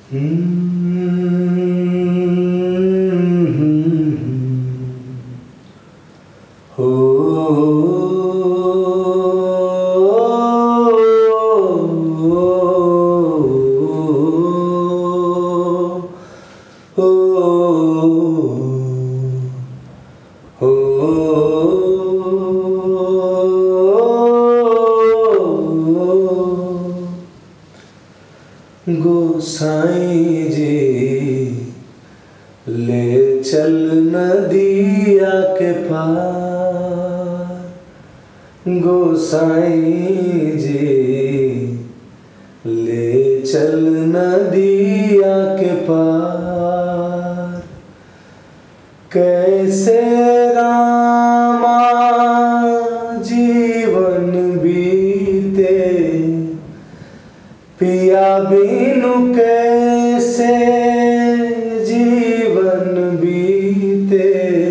गोसाईं जी ले चल नदिया के पार, गोसाईं जी ले चल नदिया के पार। कैसे रामा जीवन बीते, पिया बिनु कैसे जीवन बीते,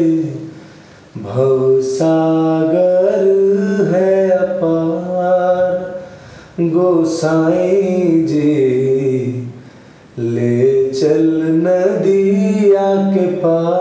भवसागर है अपार। गोसाईं जी ले चल नदिया के पार।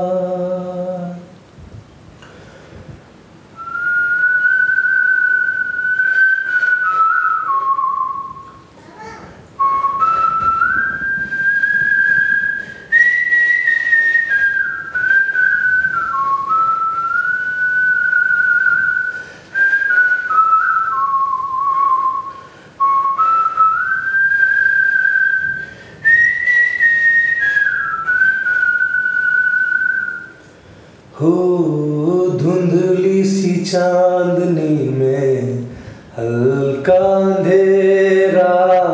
हो धुंधली सी चांदनी में हल्का अंधेरा,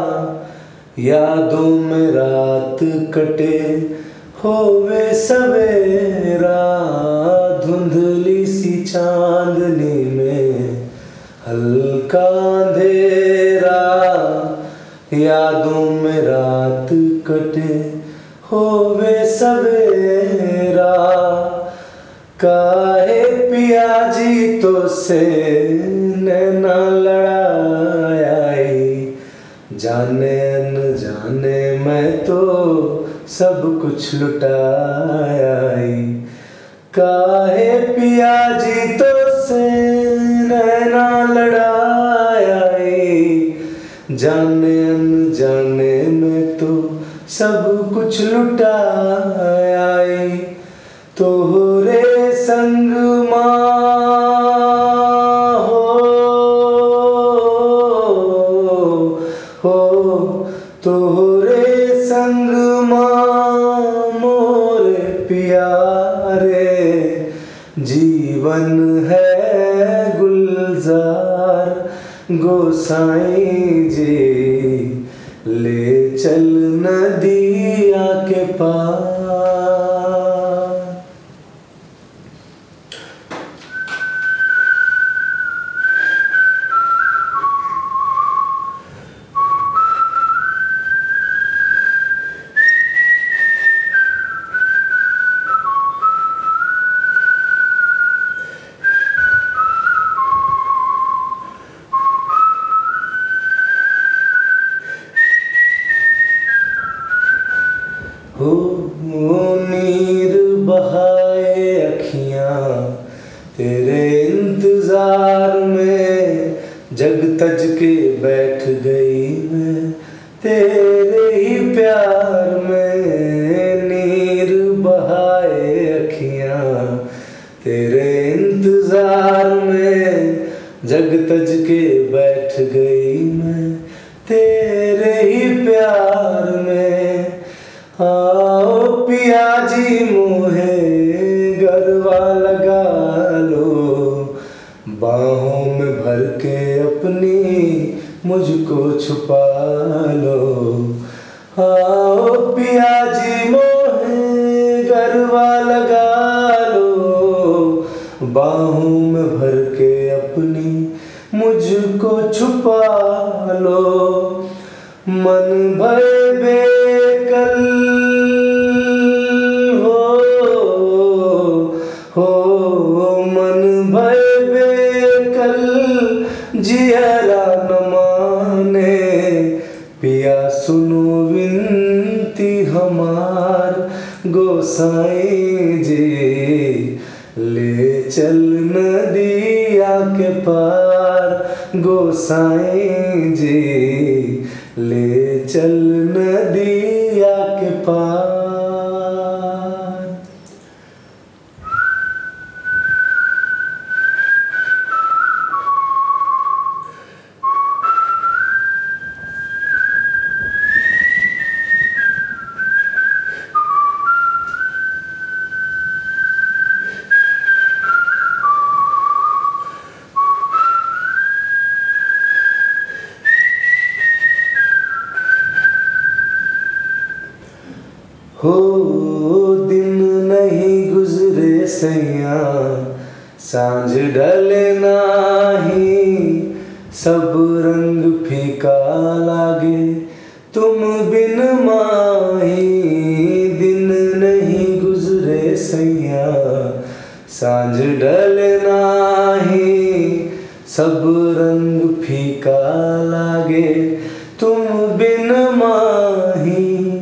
यादों में रात कटे होवे सवेरा। धुंधली सी चांदनी में हल्का अंधेरा, यादों में रात कटे होवे सवेरा। काहे पिया जी तो से नैना लड़ाई, जाने न जाने मैं तो सब कुछ लुटाई। काहे पिया जी तो से नैना लड़ाई, जाने न जाने मैं तो सब कुछ लुटाई। तोहरे संग माँ हो तोहरे संग माँ मोरे प्यारे, जीवन है गुलजार। गोसाईं जी ले चल नदिया के पार। हो नीर बहाए अखियाँ तेरे इंतजार में, जग तज के बैठ गई मैं तेरे ही प्यार में। नीर बहाए अखियाँ तेरे इंतजार में, जग तज के बैठ गई मैं तेरे ही प्यार में। आओ पिया जी मोहे गरबा लगा लो, बाहों में भर के अपनी मुझको छुपा लो। आओ पिया जी मोहे गरबा लगा लो, बाहों में भर के अपनी मुझको छुपा लो। मन भर बेकल हो मन भर बेकल, जियरा न माने पिया सुन सुनो विनती हमार गोसाई जी, ले चल नदिया के पार गोसाई जी, ले चल नदिया के पार। हो दिन नहीं गुजरे सैया, सांझ ढले नाही, सब रंग फीका लागे तुम बिन माही। दिन नहीं गुजरे सैया, सांझ ढले नाही, सब रंग फीका लागे तुम बिन माही।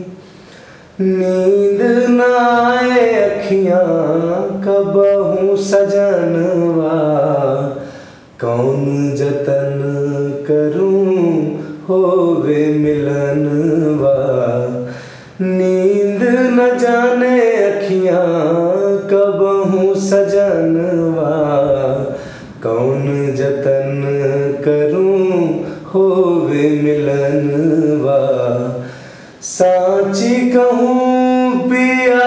नींद न आए अखियाँ कबहू सजनवा, कौन जतन करूं होवे मिलनवा। नींद न जाने अखियाँ कबहू सजनवा, कौन जतन करूं होवे मिलनवा। साची कहूँ पिया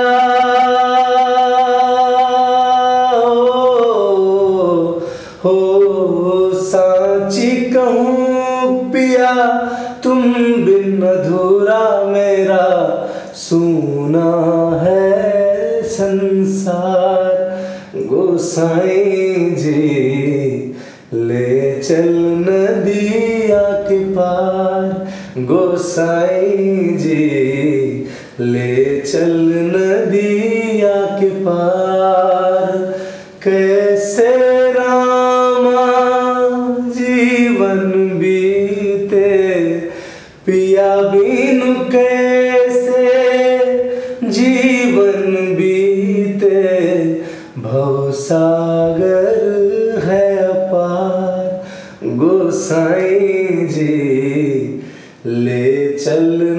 हो साची कहूँ पिया, तुम बिन अधूरा मेरा सूना है संसार गोसाई जी, ले चल नदिया के पार गोसाई जी, ले चल नदिया के पार। कैसे रामा जीवन बीते पिया बिनु, कैसे जीवन बीते भवसागर है अपार गोसाई जी, ले चल